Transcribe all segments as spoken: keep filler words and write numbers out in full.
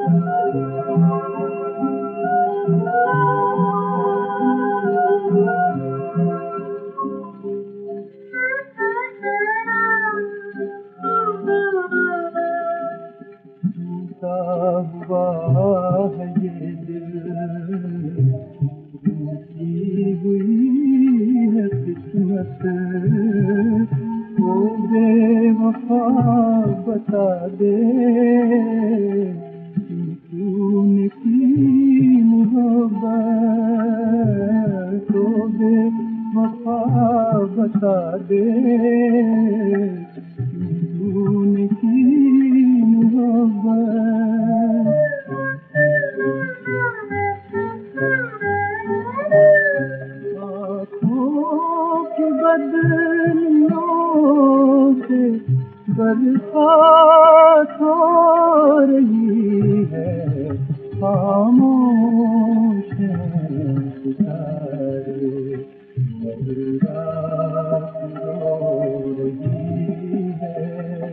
हुआ है ये दिल, टूटी हुई है किस्मत, वो बेवफा बता दे तूने की मोहब्बत, वो बेवफा बता दे तूने की आँखों की बदलियों से बरसात हो रही है, खामोश हैं सितारे, रात रो रही है।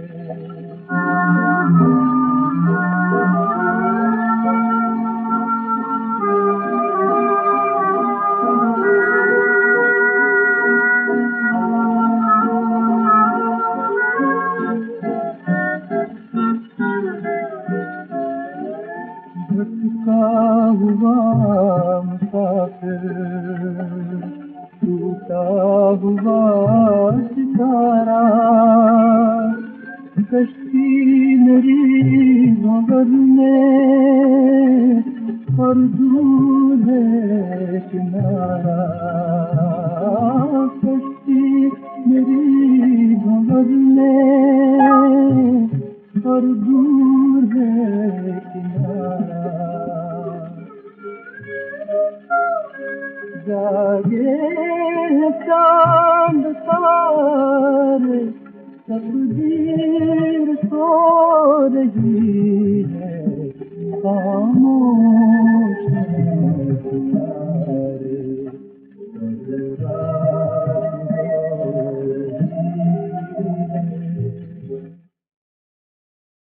भटका हुआ मुसाफिर, टूटा हुआ सितारा, कश्ती मेरी मगर में और दूर है किनारा।